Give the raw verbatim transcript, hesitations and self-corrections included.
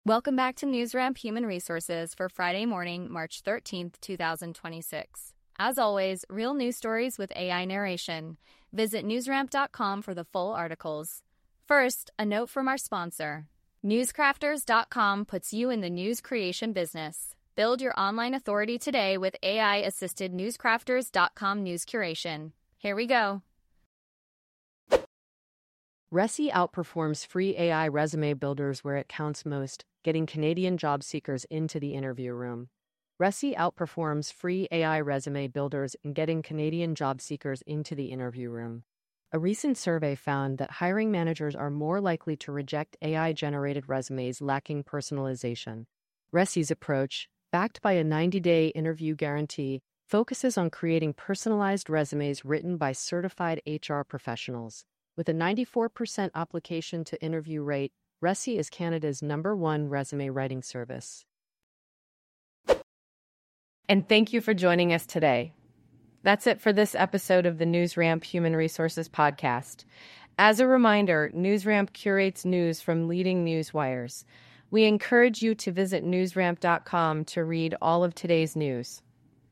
Welcome back to NewsRamp Human Resources for Friday morning, March thirteenth, two thousand twenty-six. As always, real news stories with A I narration. Visit newsramp dot com for the full articles. First, a note from our sponsor. newscrafters dot com puts you in the news creation business. Build your online authority today with A I-assisted newscrafters dot com news curation. Here we go. Ressi outperforms free A I resume builders where it counts most, getting Canadian job seekers into the interview room. Ressi outperforms free A I resume builders in getting Canadian job seekers into the interview room. A recent survey found that hiring managers are more likely to reject A I-generated resumes lacking personalization. Ressi's approach, backed by a ninety-day interview guarantee, focuses on creating personalized resumes written by certified H R professionals. With a ninety-four percent application to interview rate, Ressi is Canada's number one resume writing service. And thank you for joining us today. That's it for this episode of the NewsRamp Human Resources Podcast. As a reminder, NewsRamp curates news from leading news wires. We encourage you to visit newsramp dot com to read all of today's news.